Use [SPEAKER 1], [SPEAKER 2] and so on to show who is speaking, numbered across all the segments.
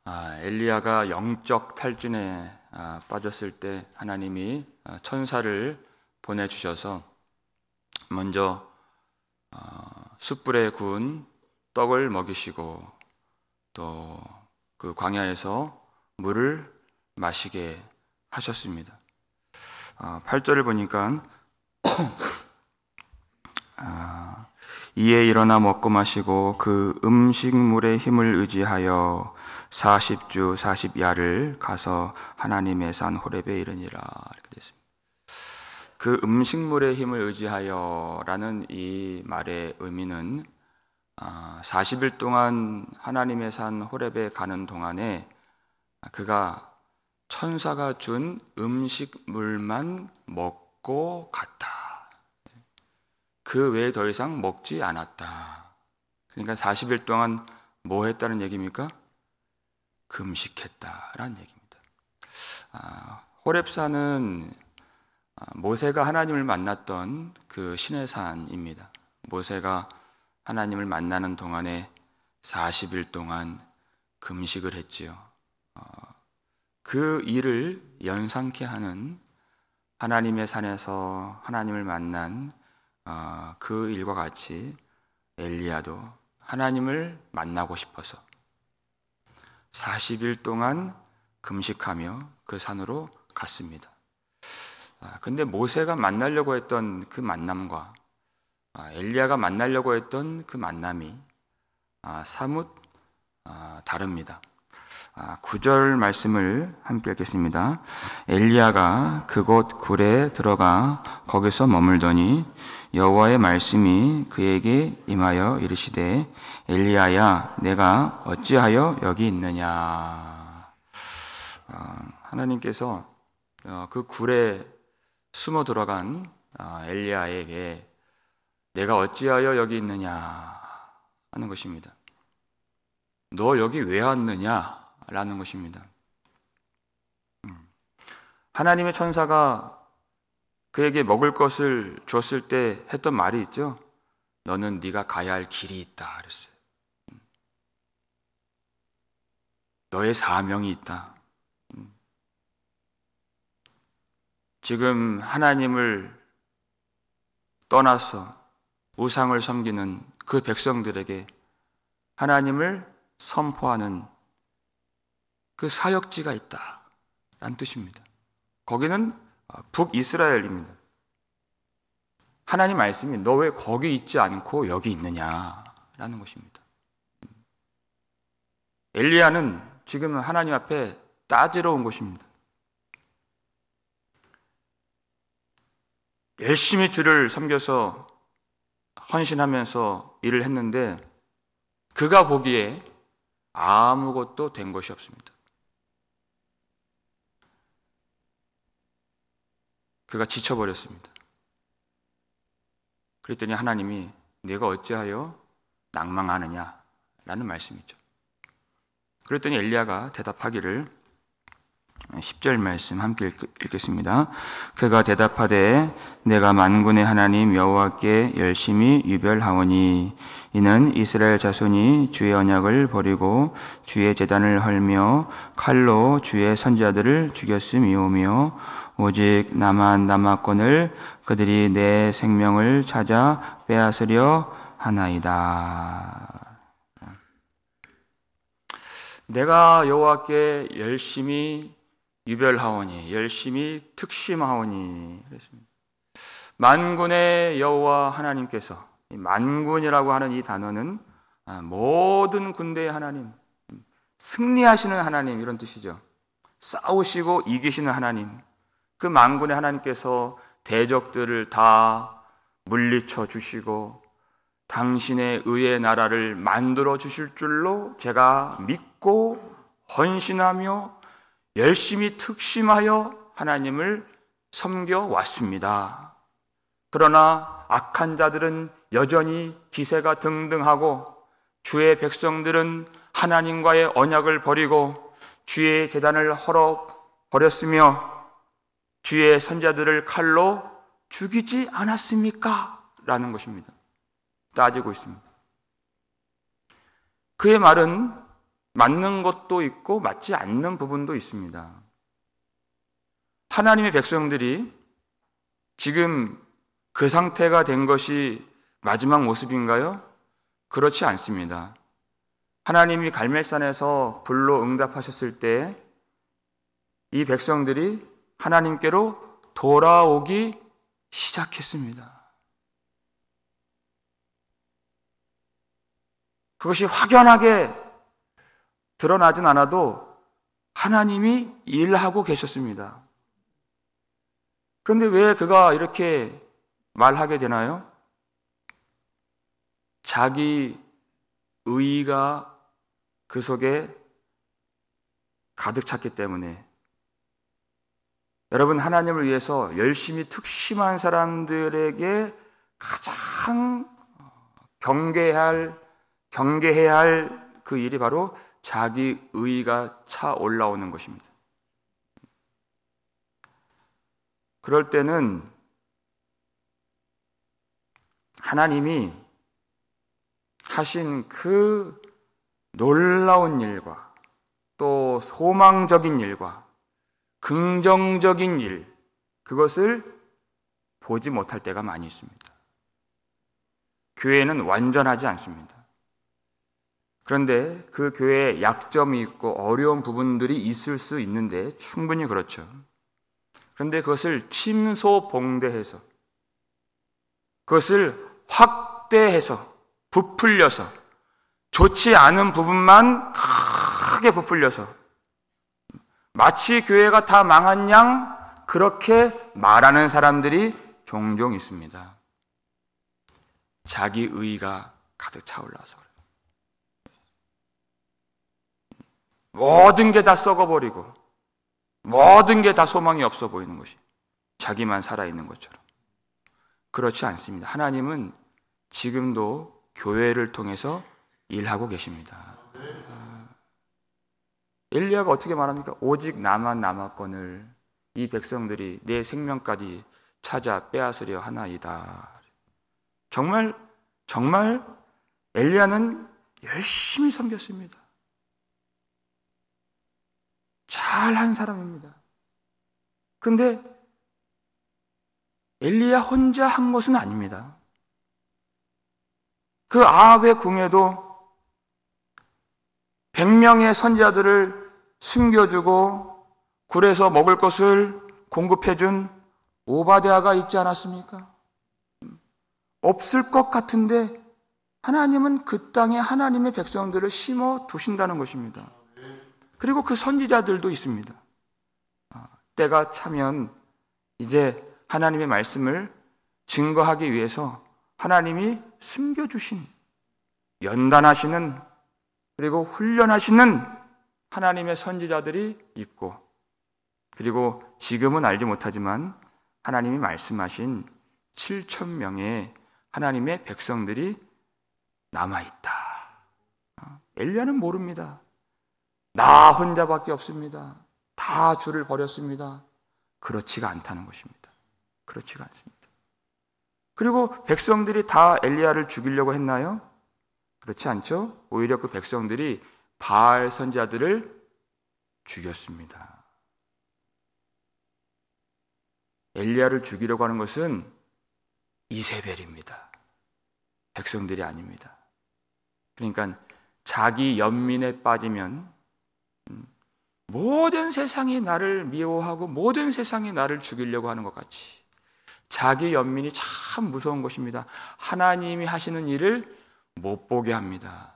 [SPEAKER 1] 엘리야가 영적 탈진에 빠졌을 때 하나님이 천사를 보내주셔서 먼저 숯불에 구운 떡을 먹이시고 또 그 광야에서 물을 마시게 하셨습니다. 8절을 보니까 이에 일어나 먹고 마시고 그 음식물의 힘을 의지하여 40주 40야를 가서 하나님의 산 호렙에 이르니라 이렇게 됐습니다. 그 음식물의 힘을 의지하여라는 이 말의 의미는 40일 동안 하나님의 산 호렙에 가는 동안에 그가 천사가 준 음식물만 먹고 갔다. 그 외에 더 이상 먹지 않았다. 그러니까 40일 동안 뭐 했다는 얘기입니까? 금식했다라는 얘기입니다. 호렙산은 모세가 하나님을 만났던 그 신의 산입니다. 모세가 하나님을 만나는 동안에 40일 동안 금식을 했지요. 그 일을 연상케 하는 하나님의 산에서 하나님을 만난 그 일과 같이 엘리야도 하나님을 만나고 싶어서 40일 동안 금식하며 그 산으로 갔습니다. 근데 모세가 만나려고 했던 그 만남과 엘리야가 만나려고 했던 그 만남이 사뭇 다릅니다. 9절 말씀을 함께 읽겠습니다. 엘리야가 그곳 굴에 들어가 거기서 머물더니 여호와의 말씀이 그에게 임하여 이르시되 엘리야야 내가 어찌하여 여기 있느냐. 하나님께서 그 굴에 숨어 들어간 엘리야에게 내가 어찌하여 여기 있느냐 하는 것입니다. 너 여기 왜 왔느냐 라는 것입니다. 하나님의 천사가 그에게 먹을 것을 줬을 때 했던 말이 있죠. 너는 네가 가야 할 길이 있다 그랬어요. 너의 사명이 있다. 지금 하나님을 떠나서 우상을 섬기는 그 백성들에게 하나님을 선포하는 그 사역지가 있다라는 뜻입니다. 거기는 북이스라엘입니다. 하나님 말씀이 너 왜 거기 있지 않고 여기 있느냐라는 것입니다. 엘리야는 지금 하나님 앞에 따지러 온 것입니다. 열심히 주를 섬겨서 헌신하면서 일을 했는데 그가 보기에 아무것도 된 것이 없습니다. 그가 지쳐버렸습니다. 그랬더니 하나님이 네가 어찌하여 낭망하느냐 라는 말씀이죠. 그랬더니 엘리야가 대답하기를 10절 말씀 함께 읽겠습니다. 그가 대답하되 내가 만군의 하나님 여호와께 열심히 유별하오니 이는 이스라엘 자손이 주의 언약을 버리고 주의 제단을 헐며 칼로 주의 선지자들을 죽였음이오며 오직 나만 남았거늘 그들이 내 생명을 찾아 빼앗으려 하나이다. 내가 여호와께 열심히 유별하오니 열심히 특심하오니 그랬습니다. 만군의 여호와 하나님께서 만군이라고 하는 이 단어는 모든 군대의 하나님, 승리하시는 하나님 이런 뜻이죠. 싸우시고 이기시는 하나님, 그 만군의 하나님께서 대적들을 다 물리쳐 주시고 당신의 의의 나라를 만들어 주실 줄로 제가 믿고 헌신하며 열심히 특심하여 하나님을 섬겨왔습니다. 그러나 악한 자들은 여전히 기세가 등등하고 주의 백성들은 하나님과의 언약을 버리고 주의 제단을 헐어버렸으며 주의 선지자들을 칼로 죽이지 않았습니까? 라는 것입니다. 따지고 있습니다. 그의 말은 맞는 것도 있고 맞지 않는 부분도 있습니다. 하나님의 백성들이 지금 그 상태가 된 것이 마지막 모습인가요? 그렇지 않습니다. 하나님이 갈멜산에서 불로 응답하셨을 때 이 백성들이 하나님께로 돌아오기 시작했습니다. 그것이 확연하게 드러나진 않아도 하나님이 일하고 계셨습니다. 그런데 왜 그가 이렇게 말하게 되나요? 자기 의의가 그 속에 가득 찼기 때문에. 여러분, 하나님을 위해서 열심히 특심한 사람들에게 가장 경계해야 할 그 일이 바로 자기 의의가 차 올라오는 것입니다. 그럴 때는 하나님이 하신 그 놀라운 일과 또 소망적인 일과 긍정적인 일, 그것을 보지 못할 때가 많이 있습니다. 교회는 완전하지 않습니다. 그런데 그 교회에 약점이 있고 어려운 부분들이 있을 수 있는데 충분히 그렇죠. 그런데 그것을 침소봉대해서, 그것을 확대해서, 부풀려서, 좋지 않은 부분만 크게 부풀려서 마치 교회가 다 망한 양 그렇게 말하는 사람들이 종종 있습니다. 자기 의의가 가득 차올라서 그래요. 모든 게 다 썩어버리고 모든 게 다 소망이 없어 보이는 것이, 자기만 살아있는 것처럼. 그렇지 않습니다. 하나님은 지금도 교회를 통해서 일하고 계십니다. 엘리야가 어떻게 말합니까? 오직 나만 남았거늘 이 백성들이 내 생명까지 찾아 빼앗으려 하나이다. 정말 엘리야는 열심히 섬겼습니다. 잘한 사람입니다. 그런데 엘리야 혼자 한 것은 아닙니다. 그 아합의 궁에도 100명의 선지자들을 숨겨주고 굴에서 먹을 것을 공급해준 오바댜가 있지 않았습니까? 없을 것 같은데 하나님은 그 땅에 하나님의 백성들을 심어 두신다는 것입니다. 그리고 그 선지자들도 있습니다. 때가 차면 이제 하나님의 말씀을 증거하기 위해서 하나님이 숨겨주신, 연단하시는, 그리고 훈련하시는 하나님의 선지자들이 있고, 그리고 지금은 알지 못하지만 하나님이 말씀하신 7,000명의 하나님의 백성들이 남아있다. 엘리야는 모릅니다. 나 혼자밖에 없습니다. 다 주를 버렸습니다. 그렇지가 않다는 것입니다. 그렇지가 않습니다. 그리고 백성들이 다 엘리야를 죽이려고 했나요? 그렇지 않죠? 오히려 그 백성들이 바알 선지자들을 죽였습니다. 엘리야를 죽이려고 하는 것은 이세벨입니다. 백성들이 아닙니다. 그러니까 자기 연민에 빠지면 모든 세상이 나를 미워하고 모든 세상이 나를 죽이려고 하는 것 같이, 자기 연민이 참 무서운 것입니다. 하나님이 하시는 일을 못 보게 합니다.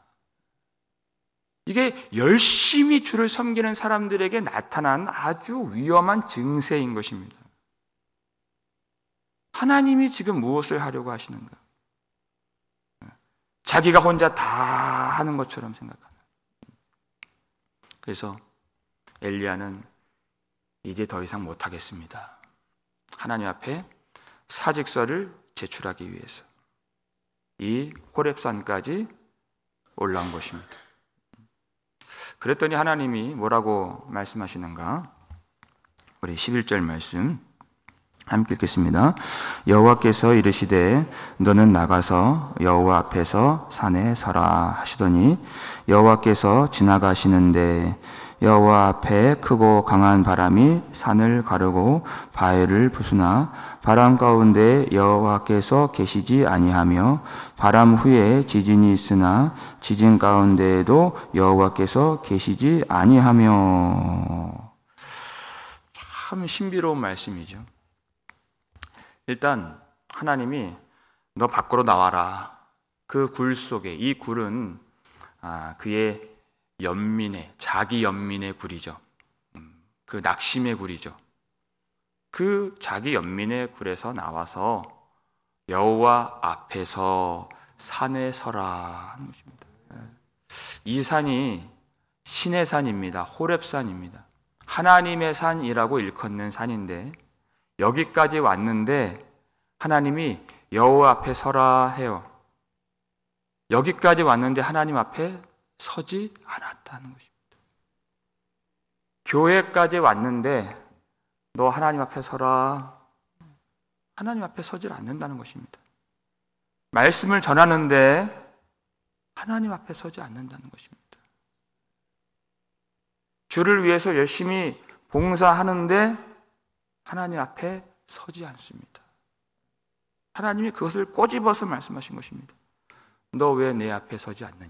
[SPEAKER 1] 이게 열심히 주를 섬기는 사람들에게 나타난 아주 위험한 증세인 것입니다. 하나님이 지금 무엇을 하려고 하시는가? 자기가 혼자 다 하는 것처럼 생각하는. 그래서 엘리야는 이제 더 이상 못하겠습니다. 하나님 앞에 사직서를 제출하기 위해서 이 호렙산까지 올라온 것입니다. 그랬더니 하나님이 뭐라고 말씀하시는가? 우리 11절 말씀 함께 읽겠습니다. 여호와께서 이르시되 너는 나가서 여호와 앞에서 산에 서라 하시더니 여호와께서 지나가시는데 여호와 앞에 크고 강한 바람이 산을 가르고 바위를 부수나 바람 가운데 여호와께서 계시지 아니하며 바람 후에 지진이 있으나 지진 가운데에도 여호와께서 계시지 아니하며. 참 신비로운 말씀이죠. 일단 하나님이 너 밖으로 나와라. 그 굴 속에, 이 굴은 그의 자기 연민의 굴이죠. 그 낙심의 굴이죠. 그 자기 연민의 굴에서 나와서 여호와 앞에서 산에 서라 하는 것입니다. 이 산이 신의 산입니다. 호렙산입니다. 하나님의 산이라고 일컫는 산인데 여기까지 왔는데 하나님이 여호와 앞에 서라 해요. 여기까지 왔는데 하나님 앞에 서지 않았다는 것입니다. 교회까지 왔는데 너 하나님 앞에 서라. 하나님 앞에 서질 않는다는 것입니다. 말씀을 전하는데 하나님 앞에 서지 않는다는 것입니다. 주를 위해서 열심히 봉사하는데 하나님 앞에 서지 않습니다. 하나님이 그것을 꼬집어서 말씀하신 것입니다. 너 왜 내 앞에 서지 않느냐.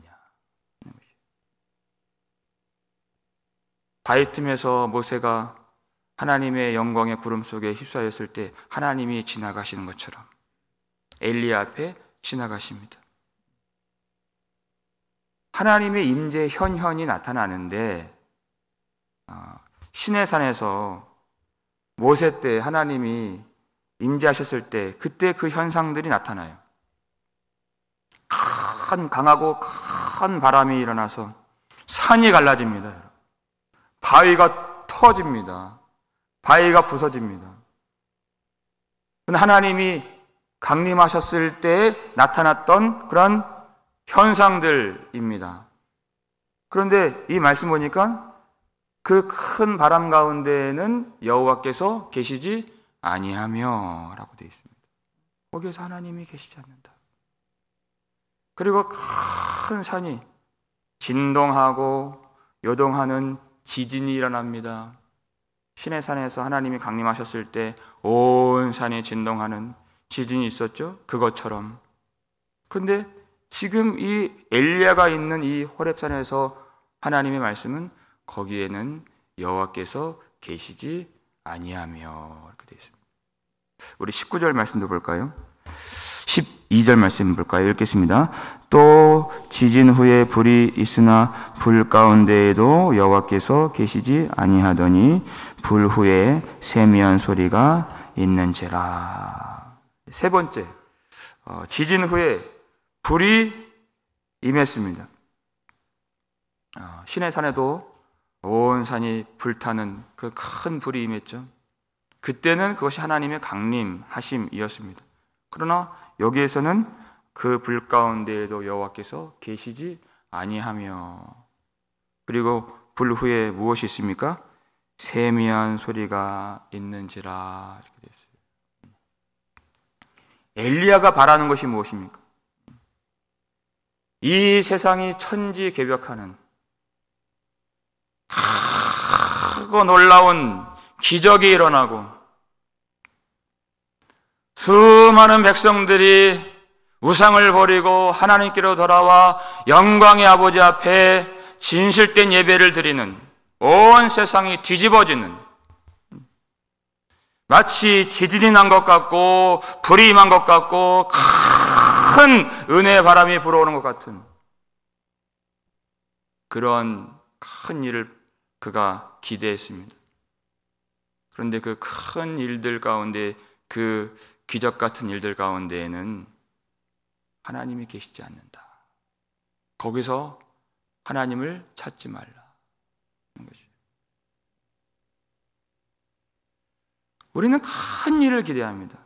[SPEAKER 1] 바위 틈에서 모세가 하나님의 영광의 구름 속에 휩싸였을 때 하나님이 지나가시는 것처럼 엘리야 앞에 지나가십니다. 하나님의 임재 현현이 나타나는데 시내산에서 모세 때 하나님이 임재하셨을 때 그때 그 현상들이 나타나요. 강하고 큰 바람이 일어나서 산이 갈라집니다. 바위가 터집니다. 바위가 부서집니다. 하나님이 강림하셨을 때 나타났던 그런 현상들입니다. 그런데 이 말씀 보니까 그 큰 바람 가운데에는 여호와께서 계시지 아니하며 라고 되어 있습니다. 거기에서 하나님이 계시지 않는다. 그리고 큰 산이 진동하고 요동하는 지진이 일어납니다. 시내산에서 하나님이 강림하셨을 때 온 산이 진동하는 지진이 있었죠. 그것처럼. 그런데 지금 이 엘리야가 있는 이 호렙산에서 하나님의 말씀은 거기에는 여호와께서 계시지 아니하며 이렇게 되어 있습니다. 우리 19절 말씀도 볼까요? 12절 말씀 볼까요? 읽겠습니다. 또 지진 후에 불이 있으나 불 가운데에도 여호와께서 계시지 아니하더니 불 후에 세미한 소리가 있는지라. 세 번째, 지진 후에 불이 임했습니다. 시내산에도 온 산이 불타는 그 큰 불이 임했죠. 그때는 그것이 하나님의 강림하심이었습니다. 그러나 여기에서는 그 불 가운데에도 여호와께서 계시지 아니하며, 그리고 불 후에 무엇이 있습니까? 세미한 소리가 있는지라 이렇게 됐어요. 엘리야가 바라는 것이 무엇입니까? 이 세상이 천지개벽하는 크고 놀라운 기적이 일어나고 수많은 백성들이 우상을 버리고 하나님께로 돌아와 영광의 아버지 앞에 진실된 예배를 드리는, 온 세상이 뒤집어지는, 마치 지진이 난 것 같고 불이 임한 것 같고 큰 은혜의 바람이 불어오는 것 같은 그런 큰 일을 그가 기대했습니다. 그런데 그 큰 일들 가운데, 그 기적 같은 일들 가운데에는 하나님이 계시지 않는다. 거기서 하나님을 찾지 말라. 우리는 큰 일을 기대합니다.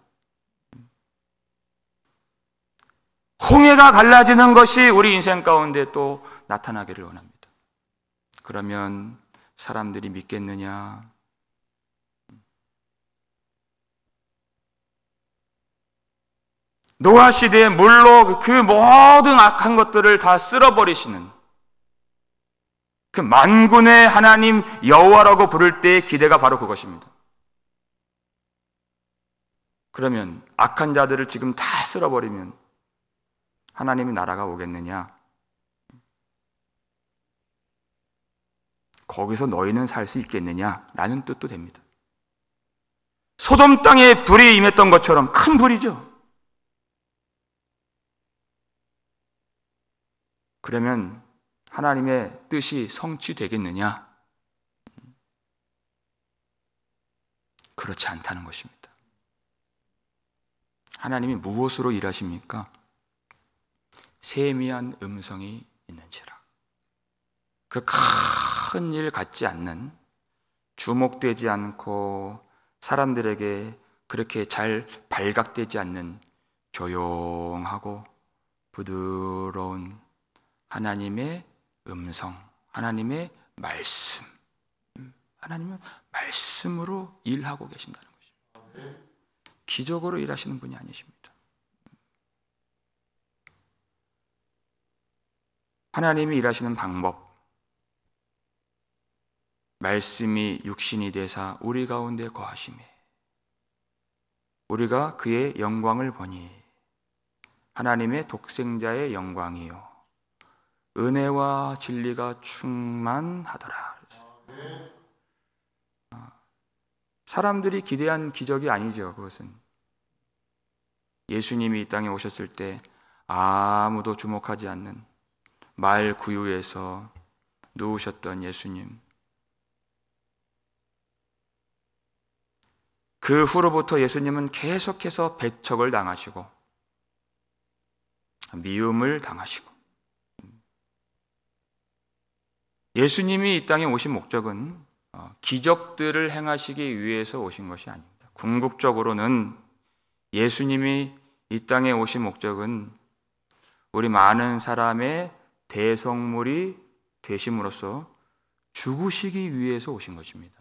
[SPEAKER 1] 홍해가 갈라지는 것이 우리 인생 가운데 또 나타나기를 원합니다. 그러면 사람들이 믿겠느냐? 노아 시대에 물로 그 모든 악한 것들을 다 쓸어버리시는 그 만군의 하나님 여호와라고 부를 때의 기대가 바로 그것입니다. 그러면 악한 자들을 지금 다 쓸어버리면 하나님의 나라가 오겠느냐? 거기서 너희는 살 수 있겠느냐? 라는 뜻도 됩니다. 소돔 땅에 불이 임했던 것처럼 큰 불이죠. 그러면 하나님의 뜻이 성취되겠느냐? 그렇지 않다는 것입니다. 하나님이 무엇으로 일하십니까? 세미한 음성이 있는지라. 그 큰 일 같지 않는, 주목되지 않고 사람들에게 그렇게 잘 발각되지 않는 조용하고 부드러운 하나님의 음성, 하나님의 말씀, 하나님은 말씀으로 일하고 계신다는 것입니다. 기적으로 일하시는 분이 아니십니다. 하나님이 일하시는 방법, 말씀이 육신이 되사 우리 가운데 거하심에 우리가 그의 영광을 보니 하나님의 독생자의 영광이요 은혜와 진리가 충만하더라. 사람들이 기대한 기적이 아니죠. 그것은 예수님이 이 땅에 오셨을 때 아무도 주목하지 않는 마을 구유에서 누우셨던 예수님, 그 후로부터 예수님은 계속해서 배척을 당하시고 미움을 당하시고, 예수님이 이 땅에 오신 목적은 기적들을 행하시기 위해서 오신 것이 아닙니다. 궁극적으로는 예수님이 이 땅에 오신 목적은 우리 많은 사람의 대성물이 되심으로써 죽으시기 위해서 오신 것입니다.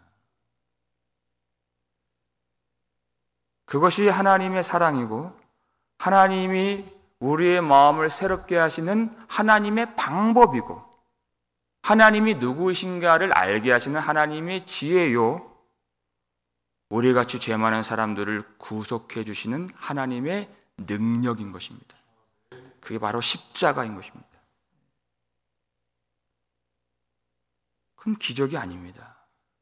[SPEAKER 1] 그것이 하나님의 사랑이고 하나님이 우리의 마음을 새롭게 하시는 하나님의 방법이고 하나님이 누구이신가를 알게 하시는 하나님의 지혜요, 우리같이 죄 많은 사람들을 구속해 주시는 하나님의 능력인 것입니다. 그게 바로 십자가인 것입니다. 그건 기적이 아닙니다.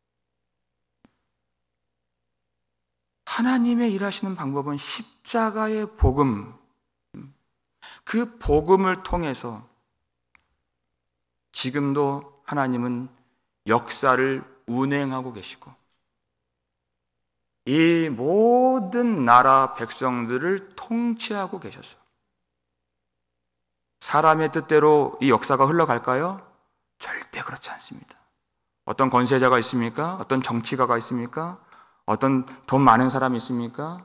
[SPEAKER 1] 하나님의 일하시는 방법은 십자가의 복음, 그 복음을 통해서 지금도 하나님은 역사를 운행하고 계시고 이 모든 나라 백성들을 통치하고 계셔서 사람의 뜻대로 이 역사가 흘러갈까요? 절대 그렇지 않습니다. 어떤 권세자가 있습니까? 어떤 정치가가 있습니까? 어떤 돈 많은 사람이 있습니까?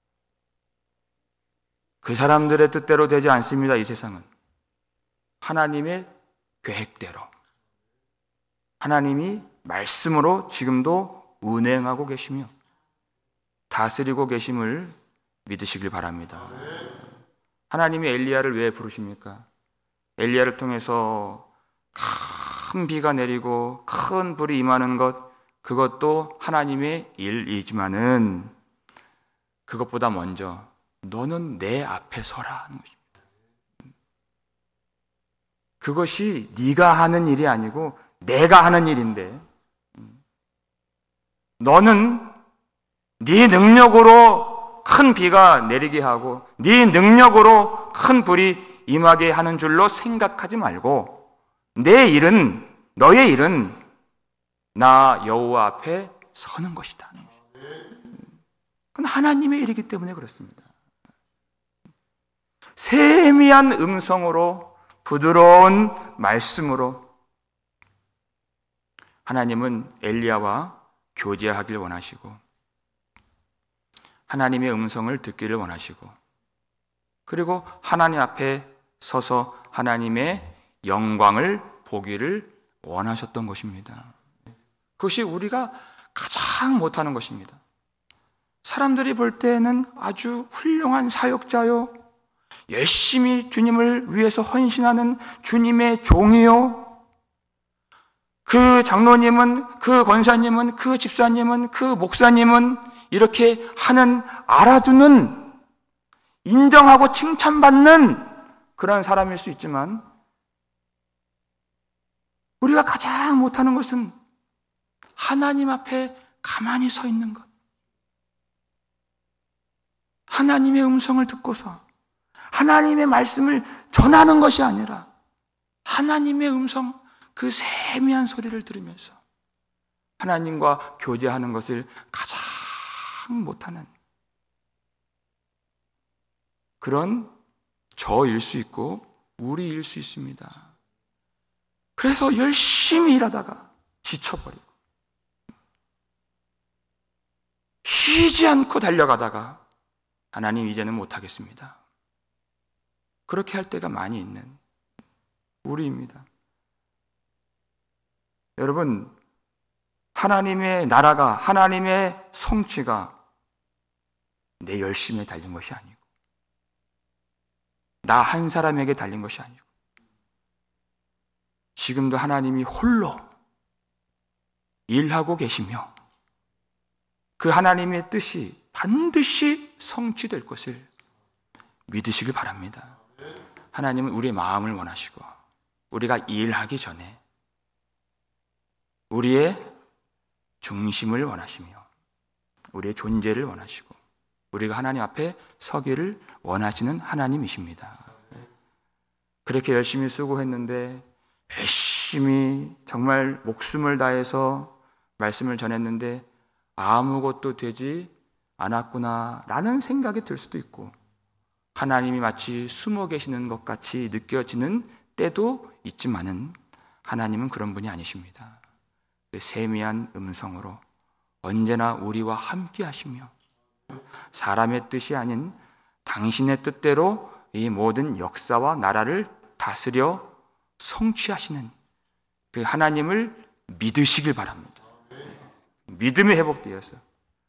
[SPEAKER 1] 그 사람들의 뜻대로 되지 않습니다. 이 세상은 하나님의 계획대로 하나님이 말씀으로 지금도 운행하고 계시며 다스리고 계심을 믿으시길 바랍니다. 하나님이 엘리야를 왜 부르십니까? 엘리야를 통해서 큰 비가 내리고 큰 불이 임하는 것, 그것도 하나님의 일이지만은 그것보다 먼저 너는 내 앞에 서라 하는 것입니다. 그것이 네가 하는 일이 아니고 내가 하는 일인데, 너는 네 능력으로 큰 비가 내리게 하고 네 능력으로 큰 불이 임하게 하는 줄로 생각하지 말고 내 일은, 너의 일은 나 여호와 앞에 서는 것이다. 그건 하나님의 일이기 때문에 그렇습니다. 세미한 음성으로 부드러운 말씀으로 하나님은 엘리야와 교제하길 원하시고 하나님의 음성을 듣기를 원하시고 그리고 하나님 앞에 서서 하나님의 영광을 보기를 원하셨던 것입니다. 그것이 우리가 가장 못하는 것입니다. 사람들이 볼 때는 아주 훌륭한 사역자요, 열심히 주님을 위해서 헌신하는 주님의 종이요. 그 장로님은, 그 권사님은, 그 집사님은, 그 목사님은 이렇게 하는, 알아주는, 인정하고 칭찬받는 그런 사람일 수 있지만, 우리가 가장 못하는 것은 하나님 앞에 가만히 서 있는 것. 하나님의 음성을 듣고서 하나님의 말씀을 전하는 것이 아니라 하나님의 음성, 그 세미한 소리를 들으면서 하나님과 교제하는 것을 가장 못하는 그런 저일 수 있고 우리일 수 있습니다. 그래서 열심히 일하다가 지쳐버리고 쉬지 않고 달려가다가 하나님 이제는 못하겠습니다. 그렇게 할 때가 많이 있는 우리입니다. 여러분, 하나님의 나라가, 하나님의 성취가 내 열심에 달린 것이 아니고 나 한 사람에게 달린 것이 아니고 지금도 하나님이 홀로 일하고 계시며 그 하나님의 뜻이 반드시 성취될 것을 믿으시길 바랍니다. 하나님은 우리의 마음을 원하시고 우리가 일하기 전에 우리의 중심을 원하시며 우리의 존재를 원하시고 우리가 하나님 앞에 서기를 원하시는 하나님이십니다. 그렇게 열심히 수고했는데 열심히 정말 목숨을 다해서 말씀을 전했는데 아무것도 되지 않았구나라는 생각이 들 수도 있고 하나님이 마치 숨어 계시는 것 같이 느껴지는 때도 있지만은 하나님은 그런 분이 아니십니다. 그 세미한 음성으로 언제나 우리와 함께 하시며 사람의 뜻이 아닌 당신의 뜻대로 이 모든 역사와 나라를 다스려 성취하시는 그 하나님을 믿으시길 바랍니다. 믿음이 회복되어서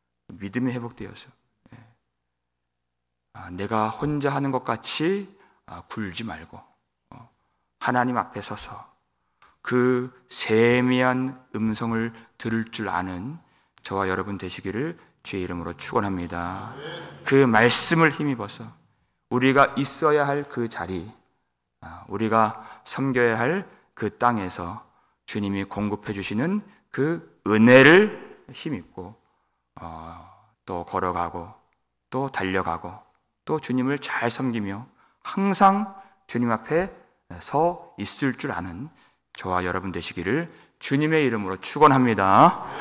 [SPEAKER 1] 내가 혼자 하는 것 같이 굴지 말고 하나님 앞에 서서 그 세미한 음성을 들을 줄 아는 저와 여러분 되시기를 주의 이름으로 축원합니다. 그 말씀을 힘입어서 우리가 있어야 할 그 자리, 우리가 섬겨야 할 그 땅에서 주님이 공급해 주시는 그 은혜를 힘입고 또 걸어가고 또 달려가고 또 주님을 잘 섬기며 항상 주님 앞에 서 있을 줄 아는 저와 여러분 되시기를 주님의 이름으로 축원합니다.